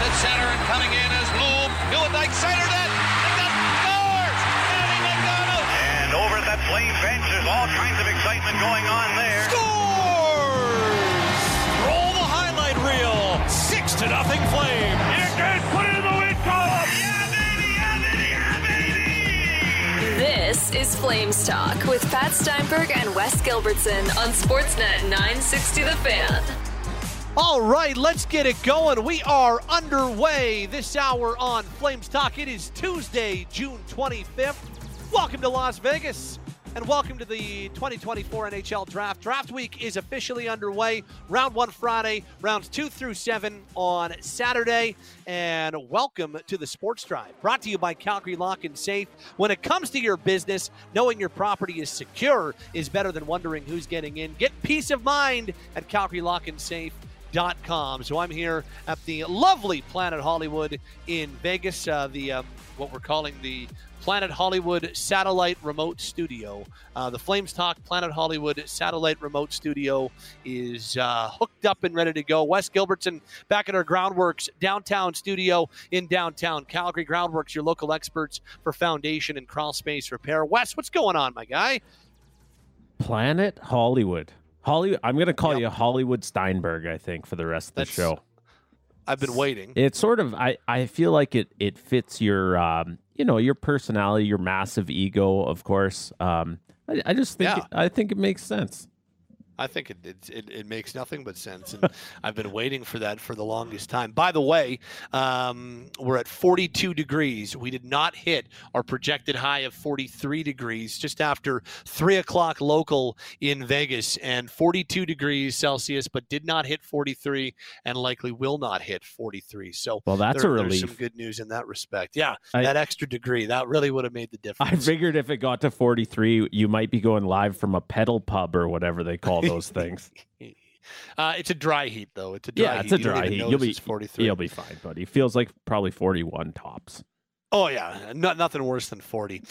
to center and coming in as Loom. Newendike centered it. And that scores! Andy McDonald! And over at that Flame bench, there's all kinds of excitement going on there. Scores! Roll the highlight reel. 6-0 Flame. You can put it in the win column. Yeah, baby! Yeah, baby! Yeah, baby! This is Flames Talk with Pat Steinberg and Wes Gilbertson on Sportsnet 960 The Fan. All right, let's get it going. We are underway this hour on Flames Talk. It is Tuesday, June 25th. Welcome to Las Vegas, and welcome to the 2024 NHL Draft. Draft week is officially underway. Round 1 Friday, rounds 2 through 7 on Saturday. And welcome to the Sports Drive, brought to you by Calgary Lock and Safe. When it comes to your business, knowing your property is secure is better than wondering who's getting in. Get peace of mind at Calgary Lock and Safe. So I'm here at the lovely Planet Hollywood in Vegas, what we're calling the Planet Hollywood Satellite Remote Studio. The Flames Talk Planet Hollywood Satellite Remote Studio is hooked up and ready to go. Wes Gilbertson back at our Groundworks downtown studio in downtown Calgary. Groundworks, your local experts for foundation and crawl space repair. Wes, what's going on, my guy? Planet Hollywood. I'm going to call you Hollywood Steinberg, I think, for the rest of the show. I've been waiting. It's sort of, I feel like it fits your, your personality, your massive ego, of course. I just think, I think it makes sense. I think it makes nothing but sense, and I've been waiting for that for the longest time. By the way, we're at 42 degrees. We did not hit our projected high of 43 degrees just after 3 o'clock local in Vegas, and 42 degrees Celsius, but did not hit 43 and likely will not hit 43. So that's a relief. There's some good news in that respect. Yeah, that extra degree, that really would have made the difference. I figured if it got to 43, you might be going live from a pedal pub or whatever they call those things. It's a dry heat, though. It's a dry heat. It's a dry heat. You'll be fine, buddy. Feels like probably 41 tops. Oh, yeah. Nothing worse than 40.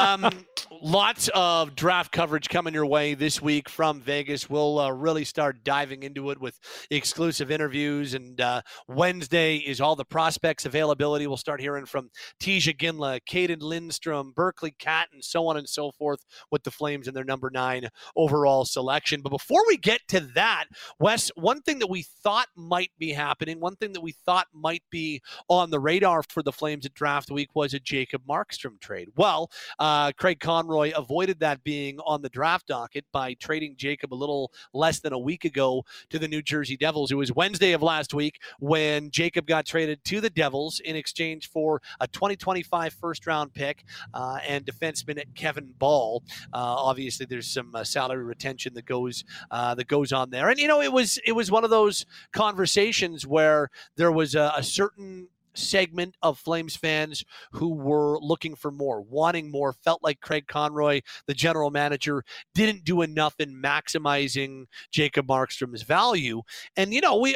Lots of draft coverage coming your way this week from Vegas. We'll really start diving into it with exclusive interviews. And Wednesday is all the prospects availability. We'll start hearing from Tisha Ginla, Caden Lindstrom, Berkeley Catton, so on and so forth with the Flames and their number 9 overall selection. But before we get to that, Wes, one thing that we thought might be happening, one thing that we thought might be on the radar for the Flames at draft week was a Jacob Markstrom trade. Well, Craig Conroy avoided that being on the draft docket by trading Jacob a little less than a week ago to the New Jersey Devils. It was Wednesday of last week when Jacob got traded to the Devils in exchange for a 2025 first-round pick and defenseman Kevin Ball. Obviously, there's some salary retention that goes on there. And, it was one of those conversations where there was a certain segment of Flames fans who were looking for more, wanting more, felt like Craig Conroy, the general manager, didn't do enough in maximizing Jacob Markstrom's value. And,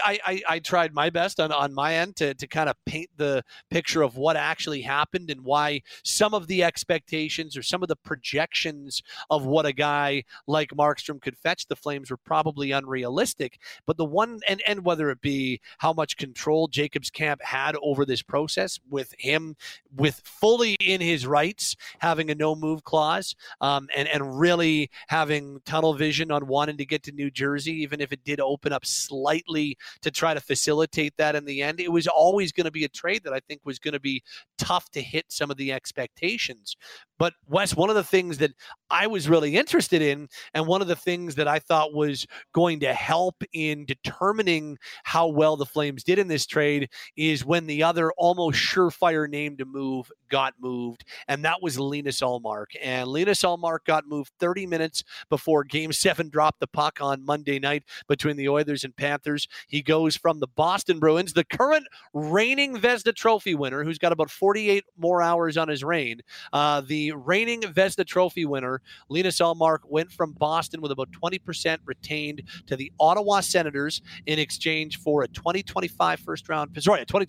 I tried my best on my end to kind of paint the picture of what actually happened and why some of the expectations or some of the projections of what a guy like Markstrom could fetch the Flames were probably unrealistic. But the one, and whether it be how much control Jacob's camp had over this process with him with fully in his rights, having a no move clause, and really having tunnel vision on wanting to get to New Jersey, even if it did open up slightly to try to facilitate that in the end. It was always going to be a trade that I think was going to be tough to hit some of the expectations. But Wes, one of the things that I was really interested in, and one of the things that I thought was going to help in determining how well the Flames did in this trade, is when the other almost surefire name to move got moved, and that was Linus Ullmark. And Linus Ullmark got moved 30 minutes before Game 7 dropped the puck on Monday night between the Oilers and Panthers. He goes from the Boston Bruins, the current reigning Vezina Trophy winner, who's got about 48 more hours on his reign, the reigning Vezina Trophy winner, Linus Ullmark, went from Boston with about 20% retained to the Ottawa Senators in exchange for a 2024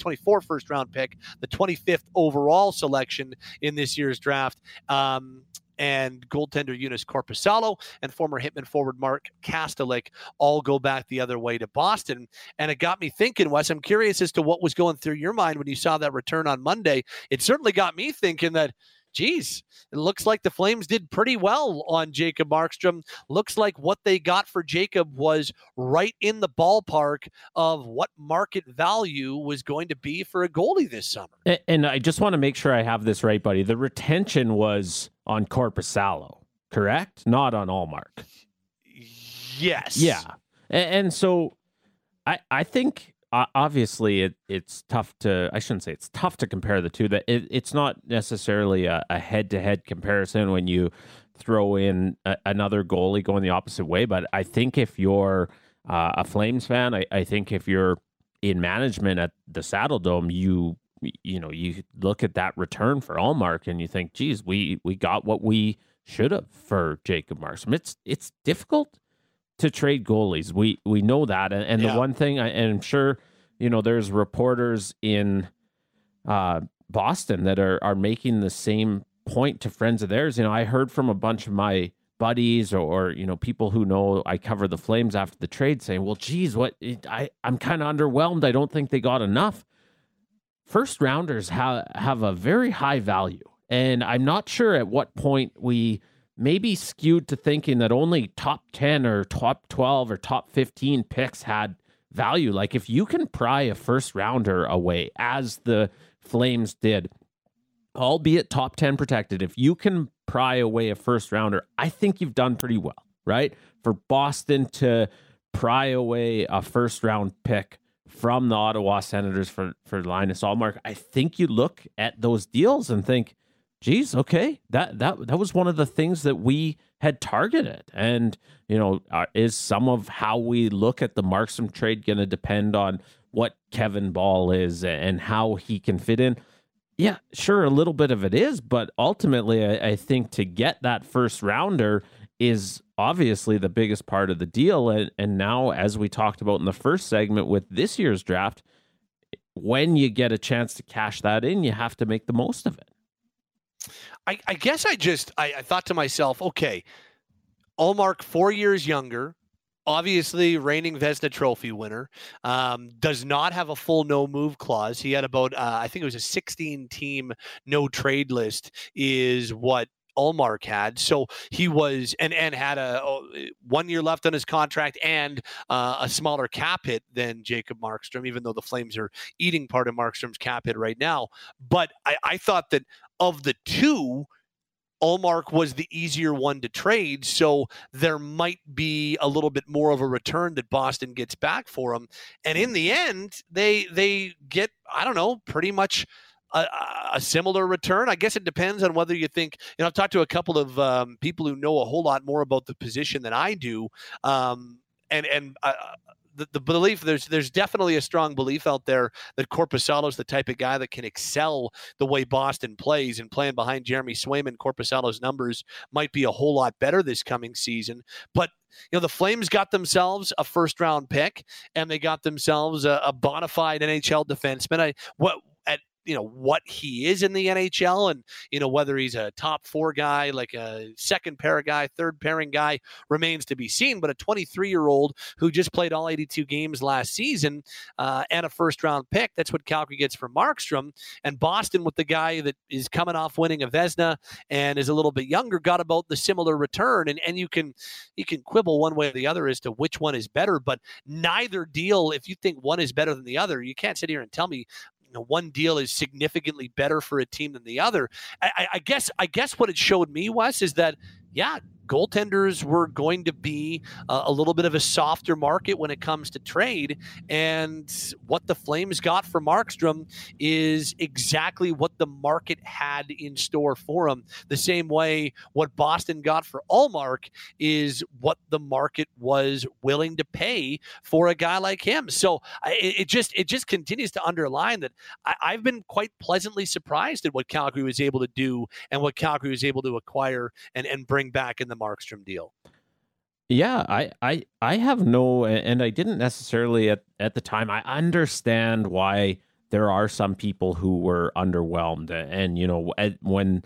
first round pick, the 25th overall selection in this year's draft. and goaltender Joonas Korpisalo and former Hitman forward Mark Kastelik all go back the other way to Boston. And it got me thinking, Wes, I'm curious as to what was going through your mind when you saw that return on Monday. It certainly got me thinking that, geez, it looks like the Flames did pretty well on Jacob Markstrom. Looks like what they got for Jacob was right in the ballpark of what market value was going to be for a goalie this summer. And I just want to make sure I have this right, buddy. The retention was on Korpisalo, correct? Not on Ullmark. Yes. Yeah. And so I think... obviously, it's tough to, I shouldn't say it's tough to compare the two. That it's not necessarily a head-to-head comparison when you throw in another goalie going the opposite way. But I think if you're a Flames fan, I think if you're in management at the Saddle Dome, you look at that return for Ullmark and you think, geez, we got what we should have for Jacob Markstrom. It's difficult to trade goalies. We know that. And the one thing, and I'm sure, there's reporters in Boston that are making the same point to friends of theirs. I heard from a bunch of my buddies or people who know I cover the Flames after the trade saying, well, geez, I'm kind of underwhelmed. I don't think they got enough. First rounders have a very high value. And I'm not sure at what point we maybe skewed to thinking that only top 10 or top 12 or top 15 picks had value. Like if you can pry a first rounder away, as the Flames did, albeit top 10 protected, if you can pry away a first rounder, I think you've done pretty well, right? For Boston to pry away a first round pick from the Ottawa Senators for Linus Ullmark, I think you look at those deals and think, geez, okay, that was one of the things that we had targeted. And, is some of how we look at the Markstrom trade going to depend on what Kevin Ball is and how he can fit in? Yeah, sure, a little bit of it is, but ultimately I think to get that first rounder is obviously the biggest part of the deal. And now, as we talked about in the first segment with this year's draft, when you get a chance to cash that in, you have to make the most of it. I guess I thought to myself, okay, Ullmark 4 years younger, obviously reigning Vezina Trophy winner, does not have a full no-move clause. He had about, I think it was a 16-team no-trade list is what Ullmark had. So he was, and had a 1 year left on his contract and a smaller cap hit than Jacob Markstrom, even though the Flames are eating part of Markstrom's cap hit right now. But I thought that of the two, Ullmark was the easier one to trade, so there might be a little bit more of a return that Boston gets back for him. And in the end, they get, I don't know, pretty much a similar return. I guess it depends on whether you think, I've talked to a couple of people who know a whole lot more about the position than I do. The belief, there's definitely a strong belief out there that Korpisalo is the type of guy that can excel the way Boston plays, and playing behind Jeremy Swayman, Korpisalo's numbers might be a whole lot better this coming season. But the Flames got themselves a first round pick, and they got themselves a bona fide NHL defenseman. What he is in the NHL, and whether he's a top four guy, like a second pair guy, third pairing guy, remains to be seen. But a 23-year-old who just played all 82 games last season and a first round pick, that's what Calgary gets for Markstrom. And Boston, with the guy that is coming off winning a Vezina and is a little bit younger, got about the similar return. And you can quibble one way or the other as to which one is better, but neither deal, if you think one is better than the other, you can't sit here and tell me one deal is significantly better for a team than the other. I guess what it showed me, Wes, is that, goaltenders were going to be a little bit of a softer market when it comes to trade. And what the Flames got for Markstrom is exactly what the market had in store for him. The same way what Boston got for Ullmark is what the market was willing to pay for a guy like him. So it just continues to underline that I've been quite pleasantly surprised at what Calgary was able to do and what Calgary was able to acquire and bring back in the Markstrom deal. Yeah, I have no, and I didn't necessarily at the time. I understand why there are some people who were underwhelmed, and when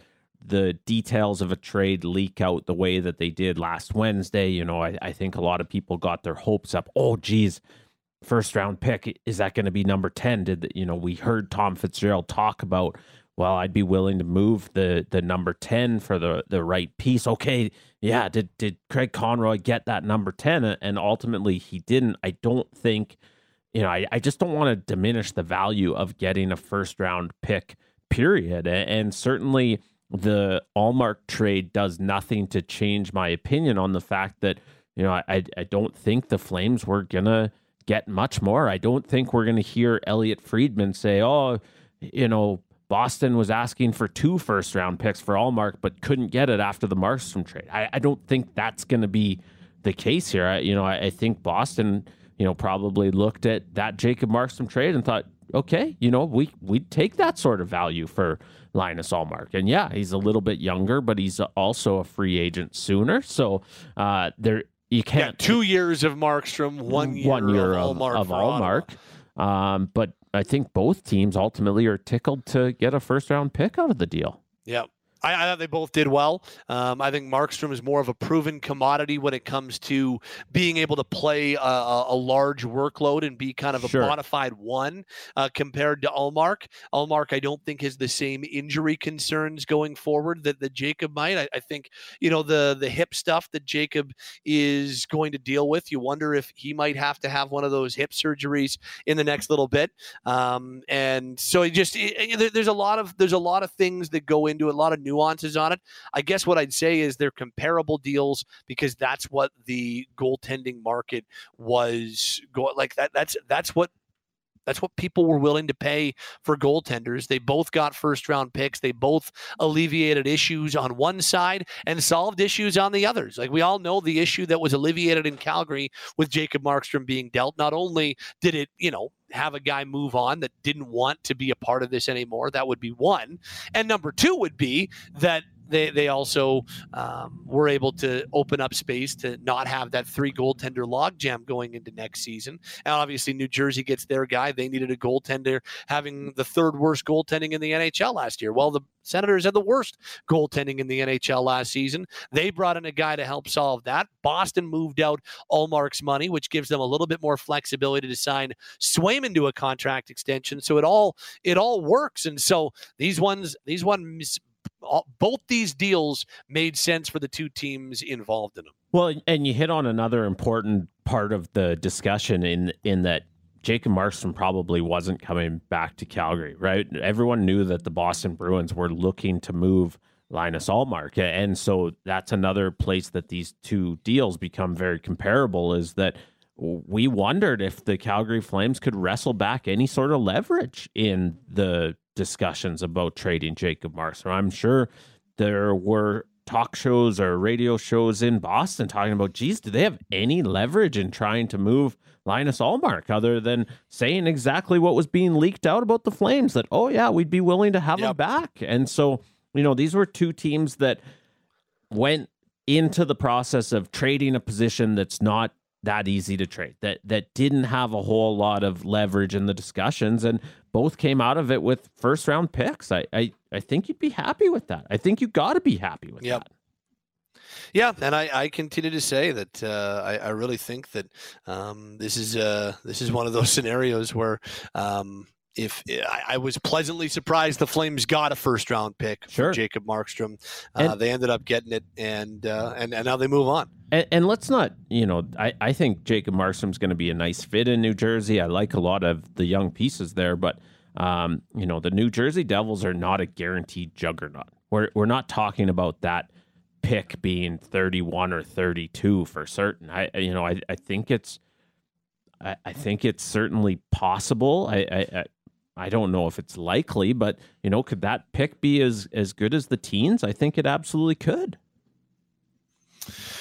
the details of a trade leak out the way that they did last Wednesday, I think a lot of people got their hopes up. Oh, geez, first round pick, is that going to be number 10? We heard Tom Fitzgerald talk about, well, I'd be willing to move the number 10 for the right piece. Okay, yeah, did Craig Conroy get that number 10? And ultimately he didn't. I don't think, I just don't want to diminish the value of getting a first round pick, period. And certainly the Allmark trade does nothing to change my opinion on the fact that, I don't think the Flames were going to get much more. I don't think we're going to hear Elliot Friedman say, Boston was asking for 2 first-round picks for Allmark, but couldn't get it after the Markstrom trade. I don't think that's going to be the case here. I think Boston, probably looked at that Jacob Markstrom trade and thought, okay, we'd take that sort of value for Linus Allmark. And yeah, he's a little bit younger, but he's also a free agent sooner. So you can't 2 years of Markstrom, 1 year of Allmark. But I think both teams ultimately are tickled to get a first round pick out of the deal. Yeah. I thought they both did well. I think Markstrom is more of a proven commodity when it comes to being able to play a large workload and be kind of a bona fide one compared to Allmark. Allmark, I don't think, has the same injury concerns going forward that Jacob might. I think, the hip stuff that Jacob is going to deal with, you wonder if he might have to have one of those hip surgeries in the next little bit. And so there's a lot of things that go into it, a lot of nuances on it. I guess what I'd say is they're comparable deals because that's what the goaltending market was going like. That's what people were willing to pay for goaltenders. They both got first round picks. They both alleviated issues on one side and solved issues on the others. Like we all know the issue that was alleviated in Calgary with Jacob Markstrom being dealt. Not only did it, have a guy move on that didn't want to be a part of this anymore. That would be one. And number two would be that they also were able to open up space to not have that 3 goaltender logjam going into next season. And obviously New Jersey gets their guy. They needed a goaltender, having the 3rd worst goaltending in the NHL last year. Well, the Senators had the worst goaltending in the NHL last season. They brought in a guy to help solve that. Boston moved out Allmark's money, which gives them a little bit more flexibility to sign Swayman to a contract extension. So it all works. And so both these deals made sense for the two teams involved in them. Well, and you hit on another important part of the discussion in that Jacob Markstrom probably wasn't coming back to Calgary, right? Everyone knew that the Boston Bruins were looking to move Linus Allmark. And so that's another place that these two deals become very comparable, is that we wondered if the Calgary Flames could wrestle back any sort of leverage in the discussions about trading Jacob Markstrom. I'm sure there were talk shows or radio shows in Boston talking about, geez, do they have any leverage in trying to move Linus Allmark other than saying exactly what was being leaked out about the Flames, that, oh yeah, we'd be willing to have him back. And so, these were two teams that went into the process of trading a position that's not that easy to trade, that didn't have a whole lot of leverage in the discussions, and both came out of it with first round picks. I think you'd be happy with that. I think you got to be happy with that. Yeah, and I continue to say that I really think that this is one of those scenarios where if I was pleasantly surprised the Flames got a first round pick for Jacob Markstrom. They ended up getting it, and now they move on. And let's not, I think Jacob Markstrom's going to be a nice fit in New Jersey. I like a lot of the young pieces there, but the New Jersey Devils are not a guaranteed juggernaut. We're not talking about that pick being 31 or 32 for certain. I think it's certainly possible. I don't know if it's likely, but could that pick be as good as the teens? I think it absolutely could.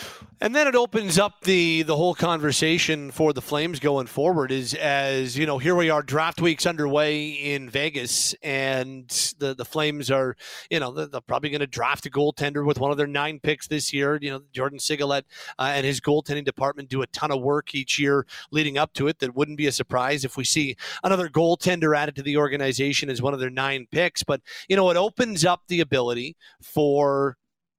And then it opens up the whole conversation for the Flames going forward as you know, here we are, draft week's underway in Vegas, and the Flames are, you know, they're probably going to draft a goaltender with one of their 9 picks this year. You know, Jordan Sigalet and his goaltending department do a ton of work each year leading up to it. That wouldn't be a surprise if we see another goaltender added to the organization as one of their 9 picks. But, you know, it opens up the ability for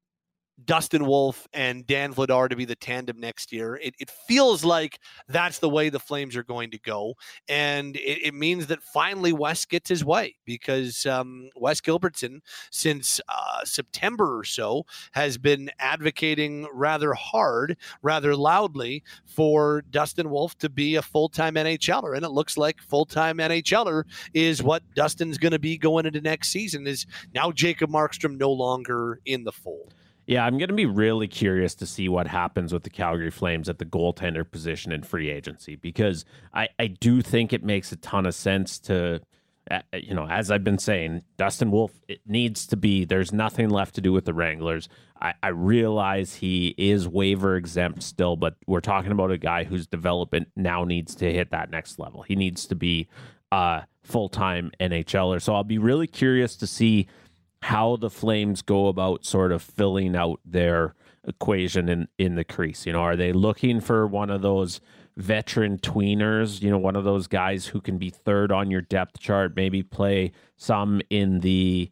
Dustin Wolf and Dan Vladar to be the tandem next year. It feels like that's the way the Flames are going to go. And it means that finally Wes gets his way, because Wes Gilbertson, since September or so, has been advocating rather hard, rather loudly, for Dustin Wolf to be a full-time NHLer. And it looks like full-time NHLer is what Dustin's going to be going into next season, is now Jacob Markstrom no longer in the fold. Yeah, I'm going to be really curious to see what happens with the Calgary Flames at the goaltender position in free agency, because I do think it makes a ton of sense to, you know, as I've been saying, Dustin Wolf, it needs to be, there's nothing left to do with the Wranglers. I realize he is waiver exempt still, but we're talking about a guy whose development now needs to hit that next level. He needs to be a full-time NHLer. So I'll be really curious to see how the Flames go about sort of filling out their equation in the crease. You know, are they looking for one of those veteran tweeners, you know, one of those guys who can be third on your depth chart, maybe play some in the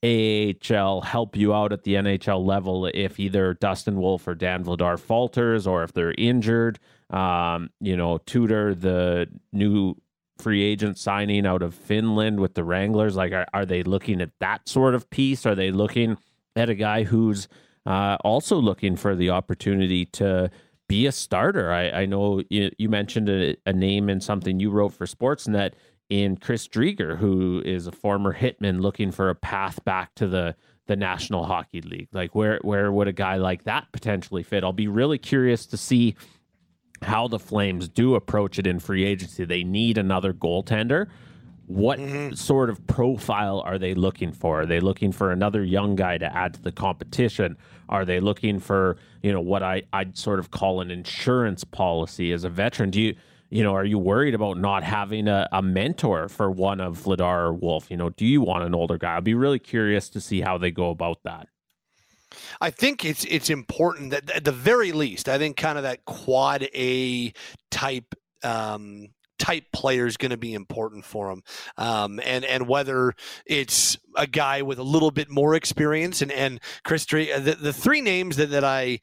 AHL, help you out at the NHL level if either Dustin Wolf or Dan Vladar falters, or if they're injured? You know, Tudor, the new free agent signing out of Finland with the Wranglers, like are they looking at that sort of piece? Are they looking at a guy who's also looking for the opportunity to be a starter? I know you mentioned a name in something you wrote for Sportsnet in Chris Driedger, who is a former hitman looking for a path back to the National Hockey League. Like where would a guy like that potentially fit? I'll be really curious to see how the Flames do approach it in free agency. They need another goaltender. What sort of profile are they looking for? Are they looking for another young guy to add to the competition? Are they looking for, you know, what I'd sort of call an insurance policy as a veteran? Do you know, are you worried about not having a mentor for one of Vladar or Wolf? You know, do you want an older guy? I'd be really curious to see how they go about that. I think it's important that at the very least, I think kind of that quad A type player is going to be important for him. And whether it's a guy with a little bit more experience and Chris Driedger, the 3 names that I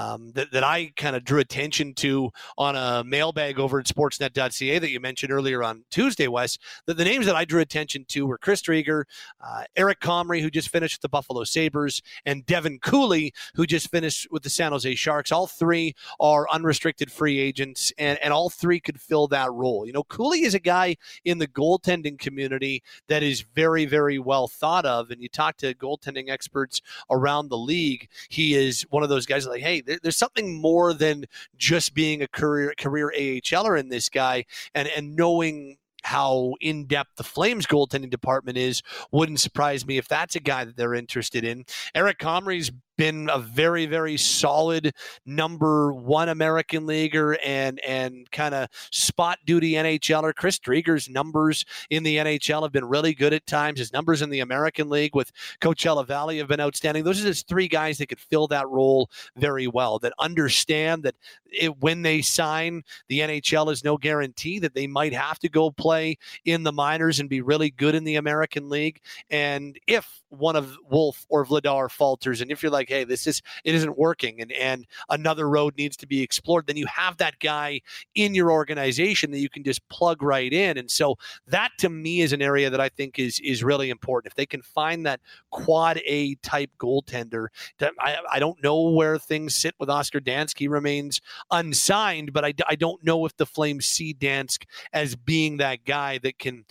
kind of drew attention to on a mailbag over at sportsnet.ca that you mentioned earlier on Tuesday, Wes, the names that I drew attention to were Chris Driedger, Eric Comrie, who just finished with the Buffalo Sabres, and Devin Cooley, who just finished with the San Jose Sharks. All 3 are unrestricted free agents, and all 3 could fill that role. You know, Cooley is a guy in the goaltending community that is very, very well thought of, and you talk to goaltending experts around the league, he is one of those guys like, hey, there's something more than just being a career AHLer in this guy, and knowing how in-depth the Flames goaltending department is wouldn't surprise me if that's a guy that they're interested in. Eric Comrie's been a very, very solid number 1 American leaguer and kind of spot duty NHLer. Chris Driedger's numbers in the NHL have been really good at times. His numbers in the American League with Coachella Valley have been outstanding. Those are just 3 guys that could fill that role very well, that understand that when they sign, the NHL is no guarantee that they might have to go play in the minors and be really good in the American League. And if one of Wolf or Vladar falters, and if you're like, hey, it isn't working and another road needs to be explored, then you have that guy in your organization that you can just plug right in. And so that to me is an area that I think is really important. If they can find that quad A type goaltender, I don't know where things sit with Oscar Dansk. He remains unsigned, but I don't know if the Flames see Dansk as being that guy that can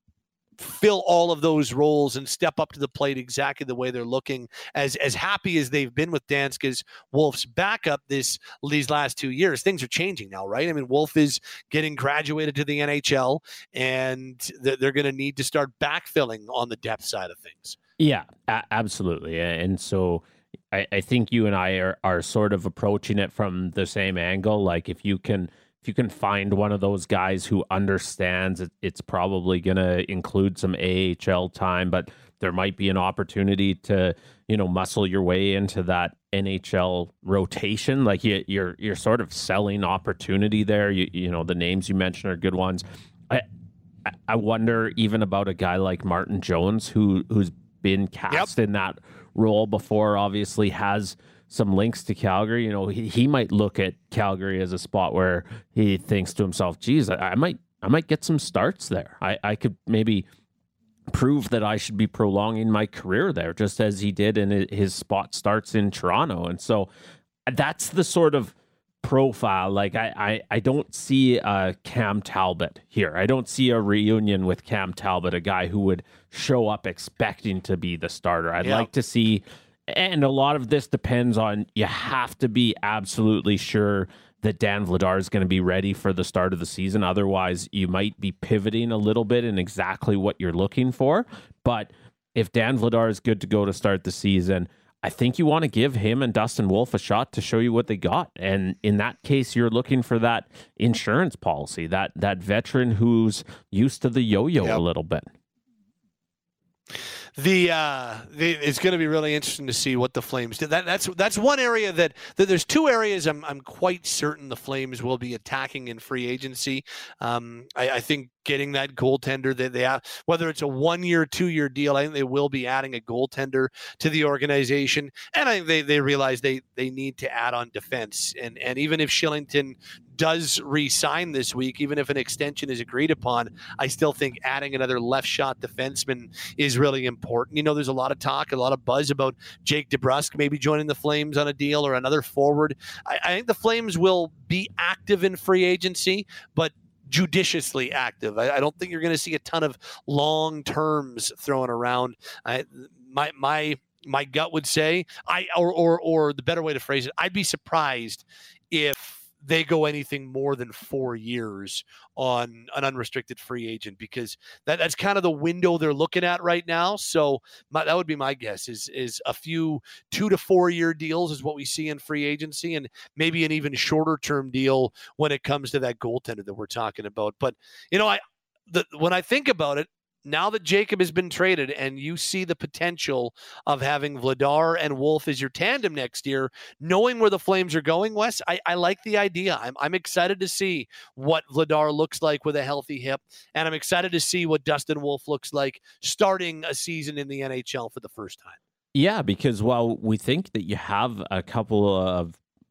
fill all of those roles and step up to the plate exactly the way they're looking. As happy as they've been with Dansk as Wolf's backup these last 2 years, things are changing now, right? I mean, Wolf is getting graduated to the NHL, and they're going to need to start backfilling on the depth side of things. Yeah, absolutely. And so I think you and I are sort of approaching it from the same angle. Like if you can find one of those guys who understands it's probably going to include some AHL time, but there might be an opportunity to, muscle your way into that NHL rotation. Like you're sort of selling opportunity there. You know, the names you mentioned are good ones. I wonder even about a guy like Martin Jones, who's been cast in that role before, obviously has some links to Calgary. You know, he might look at Calgary as a spot where he thinks to himself, geez, I might get some starts there. I could maybe prove that I should be prolonging my career there, just as he did in his spot starts in Toronto. And so that's the sort of profile. Like I don't see Cam Talbot here. I don't see a reunion with Cam Talbot, a guy who would show up expecting to be the starter. I'd like to see, and a lot of this depends on, you have to be absolutely sure that Dan Vladar is going to be ready for the start of the season. Otherwise, you might be pivoting a little bit in exactly what you're looking for. But if Dan Vladar is good to go to start the season, I think you want to give him and Dustin Wolf a shot to show you what they got. And in that case, you're looking for that insurance policy, that veteran who's used to the yo-yo a little bit. It's going to be really interesting to see what the Flames do. That's one area that there's two areas I'm quite certain the Flames will be attacking in free agency. I think getting that goaltender that they have, whether it's a 1-year, 2-year deal, I think they will be adding a goaltender to the organization. And I think they realize they need to add on defense. And even if Shillington does re-sign this week, even if an extension is agreed upon, I still think adding another left shot defenseman is really important. You know, there's a lot of talk, a lot of buzz about Jake DeBrusk maybe joining the Flames on a deal or another forward. I think the Flames will be active in free agency, but judiciously active. I don't think you're going to see a ton of long terms thrown around. My gut would say, or the better way to phrase it, I'd be surprised if they go anything more than 4 years on an unrestricted free agent, because that's kind of the window they're looking at right now. So that would be my guess is a few 2 to 4 year deals is what we see in free agency, and maybe an even shorter term deal when it comes to that goaltender that we're talking about. But, you know, when I think about it, now that Jacob has been traded and you see the potential of having Vladar and Wolf as your tandem next year, knowing where the Flames are going, Wes, I like the idea. I'm excited to see what Vladar looks like with a healthy hip, and I'm excited to see what Dustin Wolf looks like starting a season in the NHL for the first time. Yeah, because while we think that you have a couple of,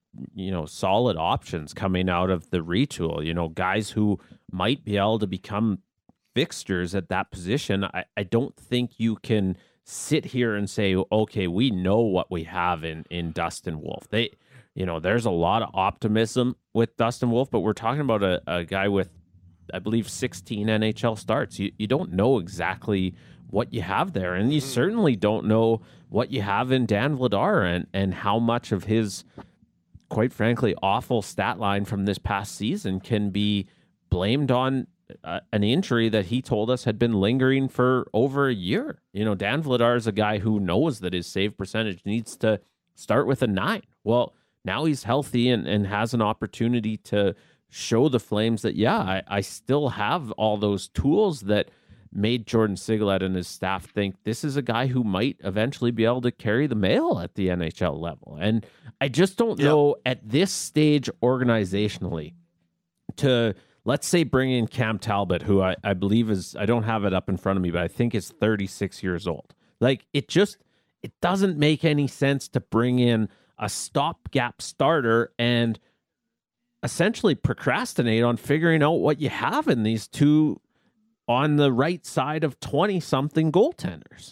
solid options coming out of the retool, guys who might be able to become fixtures at that position, I don't think you can sit here and say, okay, we know what we have in Dustin Wolf. There's a lot of optimism with Dustin Wolf, but we're talking about a guy with, I believe, 16 NHL starts. You don't know exactly what you have there, and you certainly don't know what you have in Dan Vladar and how much of his, quite frankly, awful stat line from this past season can be blamed on an injury that he told us had been lingering for over a year. Dan Vladar is a guy who knows that his save percentage needs to start with a 9. Well, now he's healthy and has an opportunity to show the Flames that, I still have all those tools that made Jordan Sigalet and his staff think this is a guy who might eventually be able to carry the mail at the NHL level. And I just don't know at this stage organizationally to, let's say, bring in Cam Talbot, who I believe is, I don't have it up in front of me, but I think is 36 years old. Like, it doesn't make any sense to bring in a stopgap starter and essentially procrastinate on figuring out what you have in these two on the right side of 20-something goaltenders.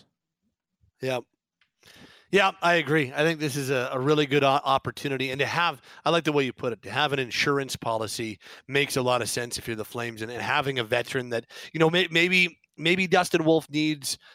Yeah, I agree. I think this is a really good opportunity. And to have, I like the way you put it, to have an insurance policy makes a lot of sense if you're the Flames. And having a veteran that, maybe Dustin Wolf needs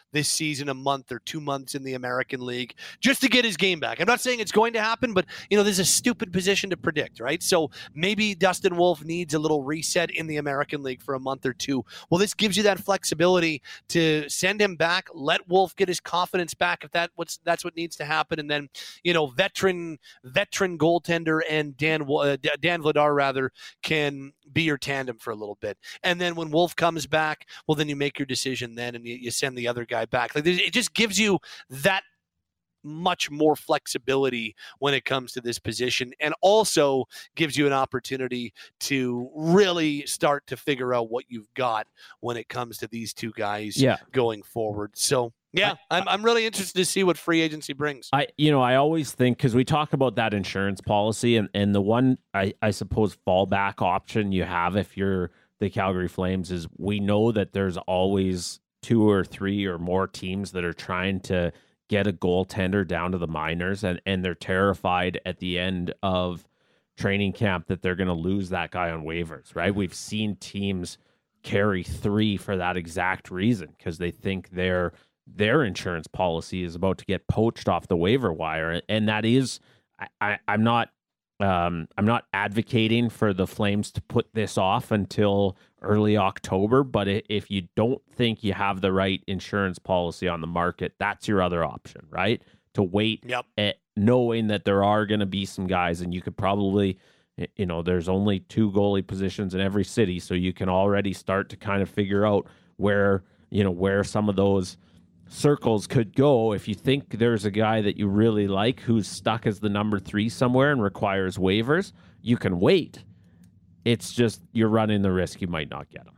this season a month or 2 months in the American League just to get his game back. I'm not saying it's going to happen, but this is a stupid position to predict, right? So maybe Dustin Wolf needs a little reset in the American League for a month or two. Well, this gives you that flexibility to send him back, let Wolf get his confidence back if that's what needs to happen, and then veteran goaltender and Dan Vladar rather can be your tandem for a little bit. And then when Wolf comes back, well, then you make your decision then and you send the other guy back. Like, it just gives you that much more flexibility when it comes to this position, and also gives you an opportunity to really start to figure out what you've got when it comes to these two guys going forward. So I'm really interested to see what free agency brings. I always think, because we talk about that insurance policy, and the one I suppose fallback option you have if you're the Calgary Flames is, we know that there's always 2 or 3 or more teams that are trying to get a goaltender down to the minors, and they're terrified at the end of training camp that they're going to lose that guy on waivers, right? We've seen teams carry 3 for that exact reason, because they think their insurance policy is about to get poached off the waiver wire. And that is, I'm not advocating for the Flames to put this off until early October, but if you don't think you have the right insurance policy on the market, that's your other option, right? To wait, knowing that there are going to be some guys, and you could probably, there's only 2 goalie positions in every city, so you can already start to kind of figure out where some of those circles could go. If you think there's a guy that you really like who's stuck as the number 3 somewhere and requires waivers, you can wait. It's just you're running the risk you might not get him.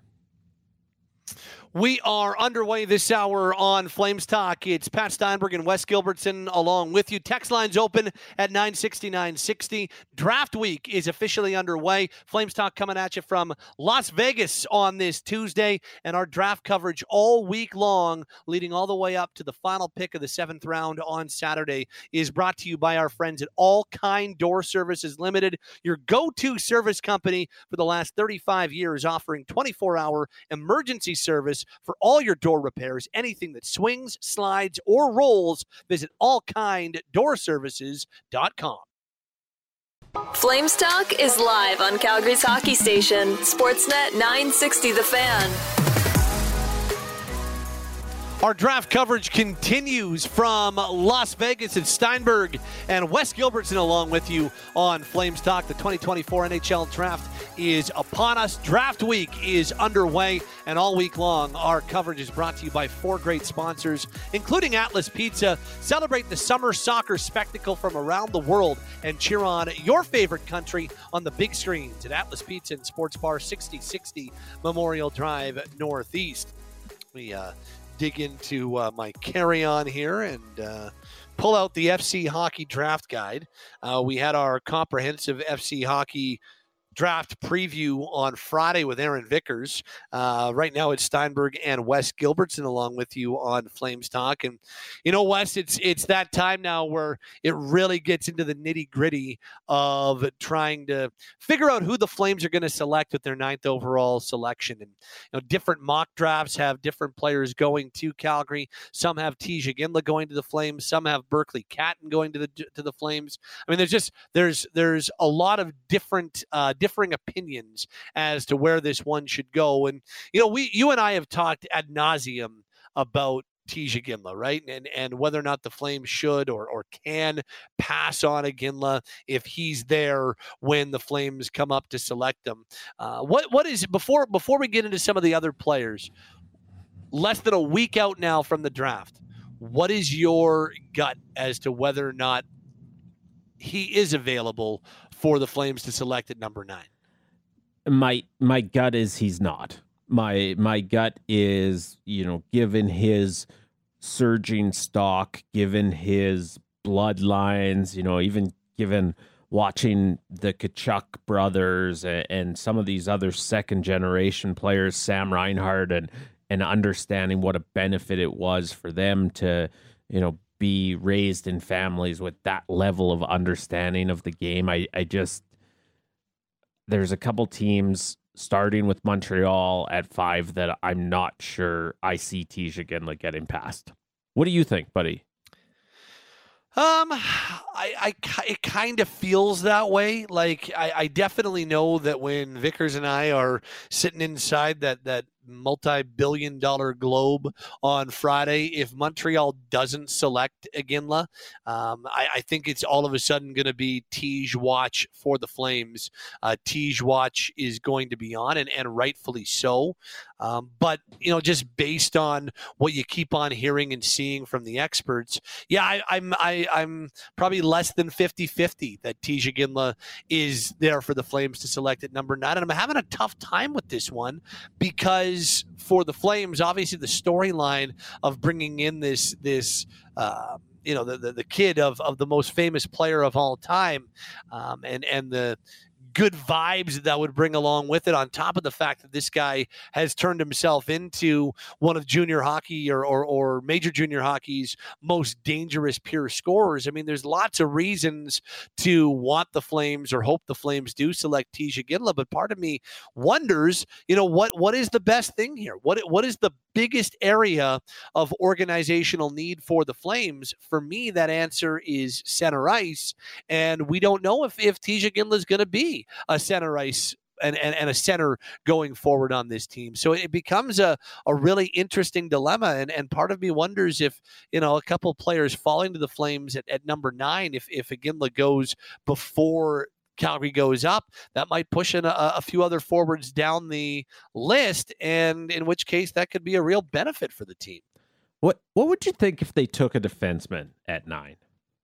We are underway this hour on Flames Talk. It's Pat Steinberg and Wes Gilbertson along with you. Text lines open at 960-960. Draft week is officially underway. Flames Talk coming at you from Las Vegas on this Tuesday, and our draft coverage all week long, leading all the way up to the final pick of the 7th round on Saturday, is brought to you by our friends at All Kind Door Services Limited, your go-to service company for the last 35 years, offering 24-hour emergency service for all your door repairs, anything that swings, slides, or rolls. Visit allkinddoorservices.com. Flames Talk is live on Calgary's hockey station, Sportsnet 960 The Fan. Our draft coverage continues from Las Vegas. It's Steinberg and Wes Gilbertson along with you on Flames Talk. The 2024 NHL Draft is upon us. Draft week is underway, and all week long, our coverage is brought to you by 4 great sponsors, including Atlas Pizza. Celebrate the summer soccer spectacle from around the world and cheer on your favorite country on the big screens at Atlas Pizza and Sports Bar, 6060 Memorial Drive Northeast. We dig into my carry-on here and pull out the FC Hockey Draft Guide. We had our comprehensive FC Hockey draft preview on Friday with Aaron Vickers. Right now it's Steinberg and Wes Gilbertson along with you on Flames Talk. And, Wes, it's that time now where it really gets into the nitty-gritty of trying to figure out who the Flames are going to select with their 9th overall selection. And, different mock drafts have different players going to Calgary. Some have Tija Ginla going to the Flames. Some have Berkeley Catton going to the Flames. I mean, there's a lot of different differing opinions as to where this one should go. And, you and I have talked ad nauseum about Tija Ginla, right? And whether or not the Flames should or can pass on a Ginla if he's there when the Flames come up to select them. What is before we get into some of the other players, less than a week out now from the draft, what is your gut as to whether or not he is available for the Flames to select at number 9? My gut is he's not. My gut is, given his surging stock, given his bloodlines, even given watching the Tkachuk brothers and some of these other second generation players, Sam Reinhart, and understanding what a benefit it was for them to, be raised in families with that level of understanding of the game. I just, there's a couple teams starting with Montreal at 5 that I'm not sure I see Tisha Ginla getting past. What do you think, buddy? It kind of feels that way. Like I definitely know that when Vickers and I are sitting inside that multi-billion-dollar globe on Friday, if Montreal doesn't select Iginla, I think it's all of a sudden going to be Tej watch for the Flames. Tej watch is going to be on, and rightfully so. But, just based on what you keep on hearing and seeing from the experts, yeah, I'm probably less than 50-50 that Tej Iginla is there for the Flames to select at number 9. And I'm having a tough time with this one because for the Flames, obviously the storyline of bringing in this the kid of the most famous player of all time, and the good vibes that would bring along with it, on top of the fact that this guy has turned himself into one of junior hockey or major junior hockey's most dangerous pure scorers. I mean, there's lots of reasons to want the Flames or hope the Flames do select Tej Iginla, but part of me wonders, what is the best thing here? What is the biggest area of organizational need for the Flames? For me, that answer is center ice, and we don't know if Tej Iginla is going to be a center ice and a center going forward on this team. So it becomes a really interesting dilemma, and part of me wonders if, a couple players falling to the Flames at number 9, if Iginla goes before Calgary goes up, that might push in a few other forwards down the list, and in which case that could be a real benefit for the team. What would you think if they took a defenseman at 9?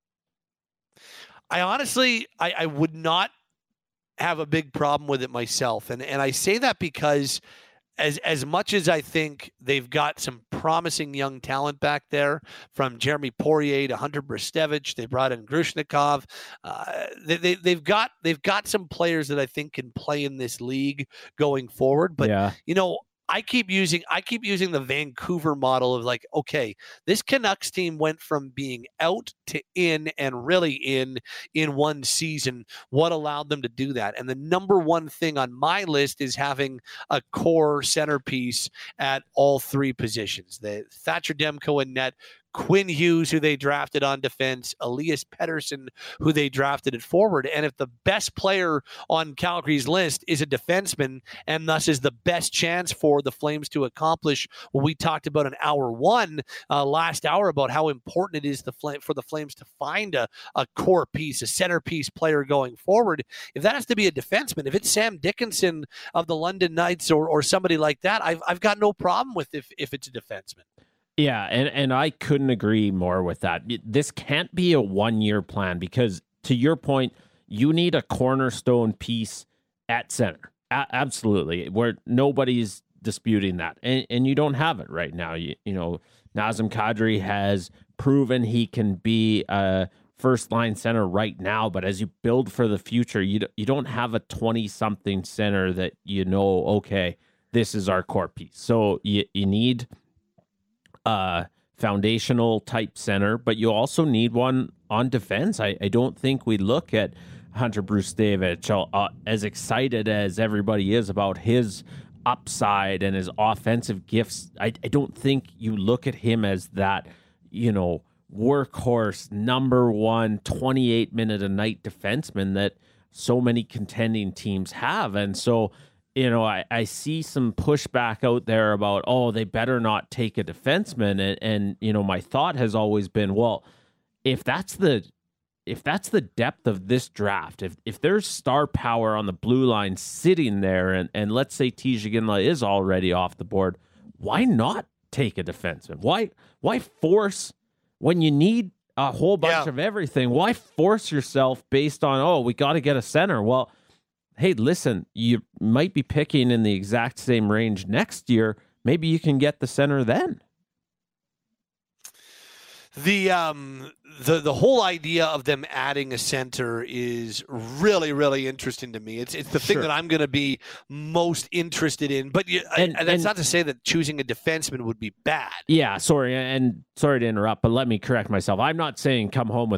I honestly, I would not have a big problem with it myself. And I say that because as much as I think they've got some promising young talent back there, from Jeremy Poirier to Hunter Brzustevich, they brought in Grushnikov. They've got some players that I think can play in this league going forward. But yeah. I keep using the Vancouver model of like, okay, this Canucks team went from being out to in and really in one season. What allowed them to do that? And the number one thing on my list is having a core centerpiece at all 3 positions. The Thatcher Demko in net, Quinn Hughes, who they drafted on defense, Elias Pettersson, who they drafted at forward. And if the best player on Calgary's list is a defenseman, and thus is the best chance for the Flames to accomplish what we talked about in hour 1 last hour, about how important it is for the Flames to find a core piece, a centerpiece player going forward. If that has to be a defenseman, if it's Sam Dickinson of the London Knights or somebody like that, I've got no problem with if it's a defenseman. Yeah, and I couldn't agree more with that. This can't be a one-year plan because, to your point, you need a cornerstone piece at center. Absolutely, where nobody's disputing that. And you don't have it right now. You know, Nazem Kadri has proven he can be a first-line center right now, but as you build for the future, you don't have a 20-something center that okay, this is our core piece. So you need foundational type center, but you also need one on defense. I don't think we look at Hunter Brzustevich as excited as everybody is about his upside and his offensive gifts. I don't think you look at him as that, workhorse, number 1, 28-minute-a-night defenseman that so many contending teams have. And so, I see some pushback out there about, they better not take a defenseman. And my thought has always been, well, if that's the depth of this draft, if there's star power on the blue line sitting there, and let's say Tej Iginla is already off the board, why not take a defenseman? Why force when you need a whole bunch of everything? Why force yourself based on, we got to get a center? Well, hey, listen, you might be picking in the exact same range next year. Maybe you can get the center then. The whole idea of them adding a center is really, really interesting to me. It's the thing that I'm going to be most interested in. But that's not to say that choosing a defenseman would be bad. Yeah, sorry to interrupt, but let me correct myself. I'm not saying come home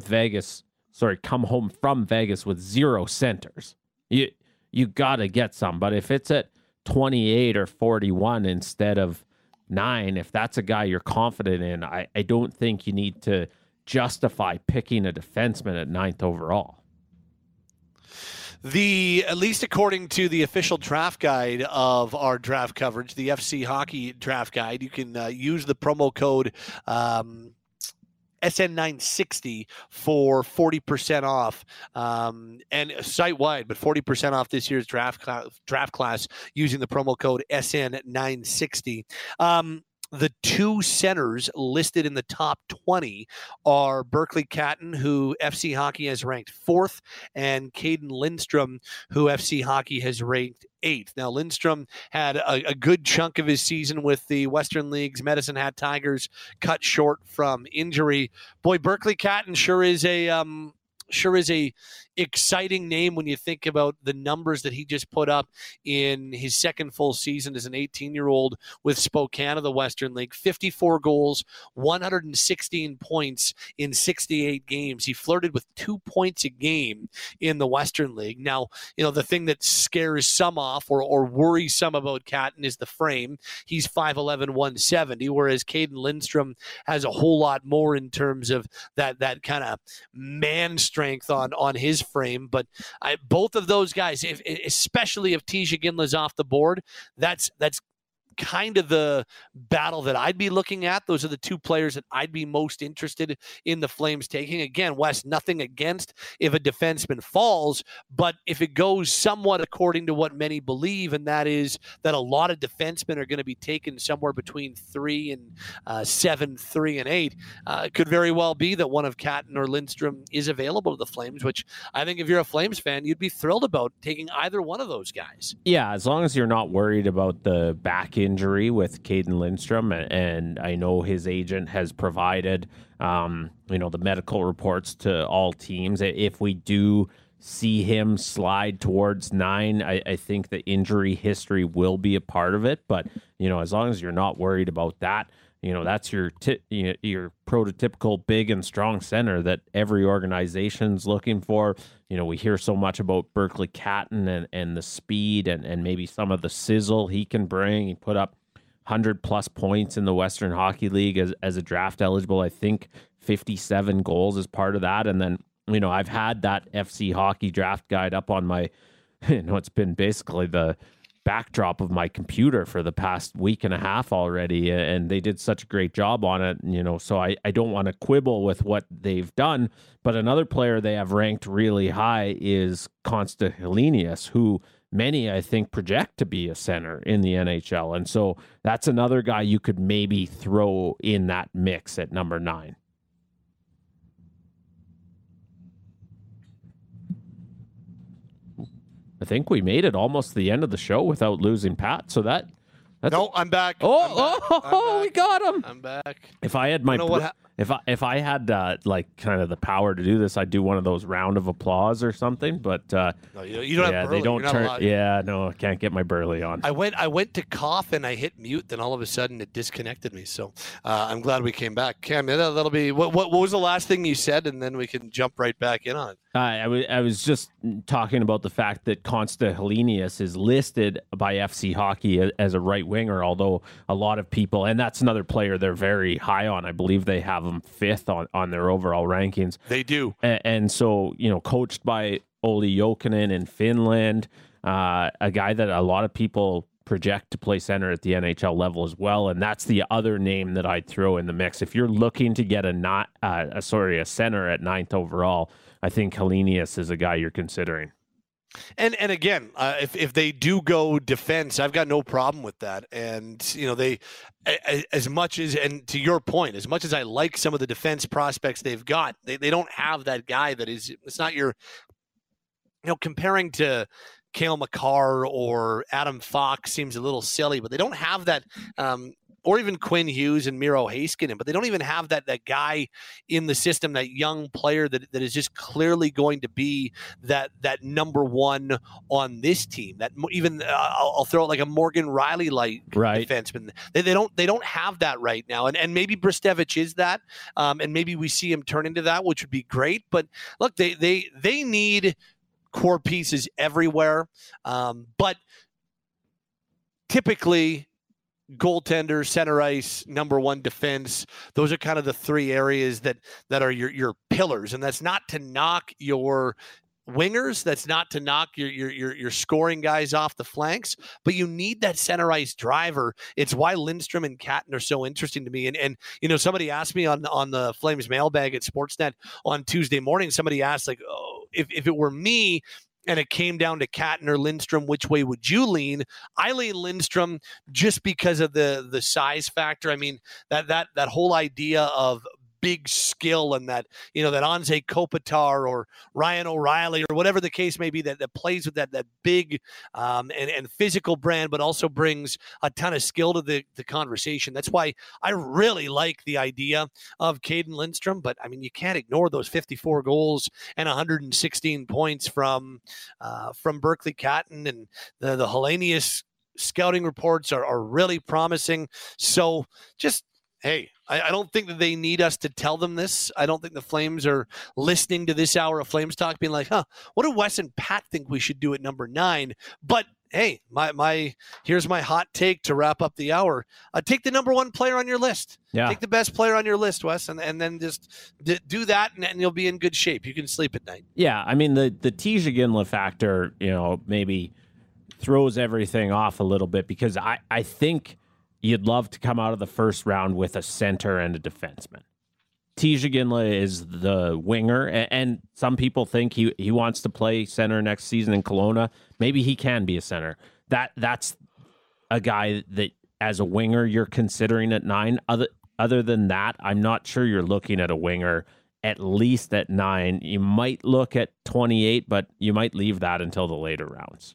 from Vegas with 0 centers. You got to get some. But if it's at 28 or 41 instead of 9, if that's a guy you're confident in, I don't think you need to justify picking a defenseman at 9th overall. At least according to the official draft guide of our draft coverage, the FC Hockey draft guide, you can use the promo code SN960 for 40% off, and site-wide, but 40% off this year's draft class using the promo code SN960. The two centers listed in the top 20 are Berkly Catton, who FC Hockey has ranked 4th, and Caden Lindstrom, who FC Hockey has ranked 8th. Now, Lindstrom had a good chunk of his season with the Western League's Medicine Hat Tigers, cut short from injury. Boy, Berkly Catton sure is a exciting name when you think about the numbers that he just put up in his second full season as an 18-year-old with Spokane of the Western League. 54 goals, 116 points in 68 games. He flirted with 2 points a game in the Western League. Now, the thing that scares some off or worries some about Catton is the frame. He's 5'11", 170, whereas Caden Lindstrom has a whole lot more in terms of that kind of man strength on his frame. But both of those guys, especially if Tisha Ginla's off the board, that's kind of the battle that I'd be looking at. Those are the two players that I'd be most interested in the Flames taking. Again, Wes, nothing against if a defenseman falls, but if it goes somewhat according to what many believe, and that is that a lot of defensemen are going to be taken somewhere between 3 and 7, 3 and 8, it could very well be that one of Catton or Lindstrom is available to the Flames, which I think if you're a Flames fan, you'd be thrilled about taking either one of those guys. Yeah, as long as you're not worried about the back injury with Caden Lindstrom, and I know his agent has provided, the medical reports to all teams. If we do see him slide towards 9, I think the injury history will be a part of it. But as long as you're not worried about that, that's your prototypical big and strong center that every organization's looking for. We hear so much about Berkly Catton and the speed and maybe some of the sizzle he can bring. He put up 100-plus points in the Western Hockey League as a draft eligible. I think 57 goals is part of that. And then, I've had that FC Hockey draft guide up on my, it's been basically the backdrop of my computer for the past week and a half already, and they did such a great job on it, so I don't want to quibble with what they've done. But another player they have ranked really high is Konsta Helenius, who many, I think, project to be a center in the NHL. And so that's another guy you could maybe throw in that mix at number 9. I think we made it almost the end of the show without losing Pat. So that's no, I'm back. We got him. I'm back. If I had if I had kind of the power to do this, I'd do one of those round of applause or something. But no, you don't have Burley. They don't turn. Yeah, no, I can't get my Burley on. I went to cough and I hit mute. Then all of a sudden it disconnected me. So I'm glad we came back. Cam, that'll be what was the last thing you said, and then we can jump right back in on. I was just talking about the fact that Konsta Helenius is listed by FC Hockey as a right winger, although a lot of people, and that's another player they're very high on. I believe they have him 5th on their overall rankings. They do. And so, coached by Olli Jokinen in Finland, a guy that a lot of people project to play center at the NHL level as well. And that's the other name that I'd throw in the mix. If you're looking to get a center at 9th overall, I think Helenius is a guy you're considering. And again, if they do go defense, I've got no problem with that. And they, as much as, and to your point, as much as I like some of the defense prospects they've got, they don't have that guy that is. It's not your, comparing to Cale Makar or Adam Fox seems a little silly, but they don't have that. Or even Quinn Hughes and Miro Heiskanen, but they don't even have that guy in the system, that young player that is just clearly going to be that number one on this team. That even I'll throw it like a Morgan Riley defenseman. They don't have that right now, and maybe Bristevich is that, and maybe we see him turn into that, which would be great. But look, they need core pieces everywhere, but typically goaltender, center ice, number one defense. Those are kind of the three areas that are your pillars. And that's not to knock your wingers. That's not to knock your scoring guys off the flanks, but you need that center ice driver. It's why Lindstrom and Catton are so interesting to me. And somebody asked me on the Flames mailbag at Sportsnet on Tuesday morning, somebody asked, like, oh, if it were me and it came down to Catton or Lindstrom, which way would you lean? I lean Lindstrom just because of the size factor. I mean, that whole idea of big skill and that Anze Kopitar or Ryan O'Reilly or whatever the case may be that plays with that big and physical brand, but also brings a ton of skill to the conversation. That's why I really like the idea of Caden Lindstrom. But I mean, you can't ignore those 54 goals and 116 points from Berkeley Catton, and the Hellenius scouting reports are really promising. So just, hey, I don't think that they need us to tell them this. I don't think the Flames are listening to this hour of Flames Talk being like, what do Wes and Pat think we should do at number 9? But hey, here's my hot take to wrap up the hour. Take the number 1 player on your list. Yeah. Take the best player on your list, Wes, and then just do that, and you'll be in good shape. You can sleep at night. Yeah, I mean, the Tija Ginla factor, maybe throws everything off a little bit, because I think you'd love to come out of the first round with a center and a defenseman. Tija Ginla is the winger, and some people think he wants to play center next season in Kelowna. Maybe he can be a center. That's a guy that, as a winger, you're considering at 9. Other than that, I'm not sure you're looking at a winger at least at 9. You might look at 28, but you might leave that until the later rounds.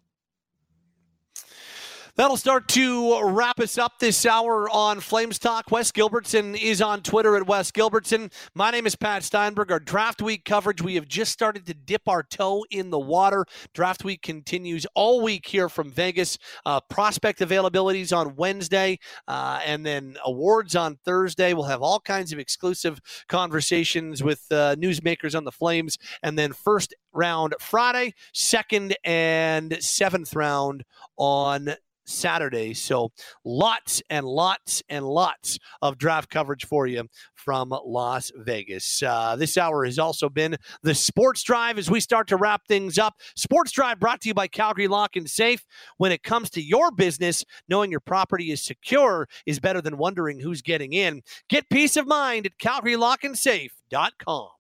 That'll start to wrap us up this hour on Flames Talk. Wes Gilbertson is on Twitter at Wes Gilbertson. My name is Pat Steinberg. Our draft week coverage, we have just started to dip our toe in the water. Draft week continues all week here from Vegas. Prospect availabilities on Wednesday, and then awards on Thursday. We'll have all kinds of exclusive conversations with newsmakers on the Flames, and then first round Friday, second and 7th round on Saturday. So lots and lots and lots of draft coverage for you from Las Vegas. This hour has also been the Sports Drive as we start to wrap things up. Sports Drive brought to you by Calgary Lock and Safe. When it comes to your business, knowing your property is secure is better than wondering who's getting in. Get peace of mind at CalgaryLockandSafe.com.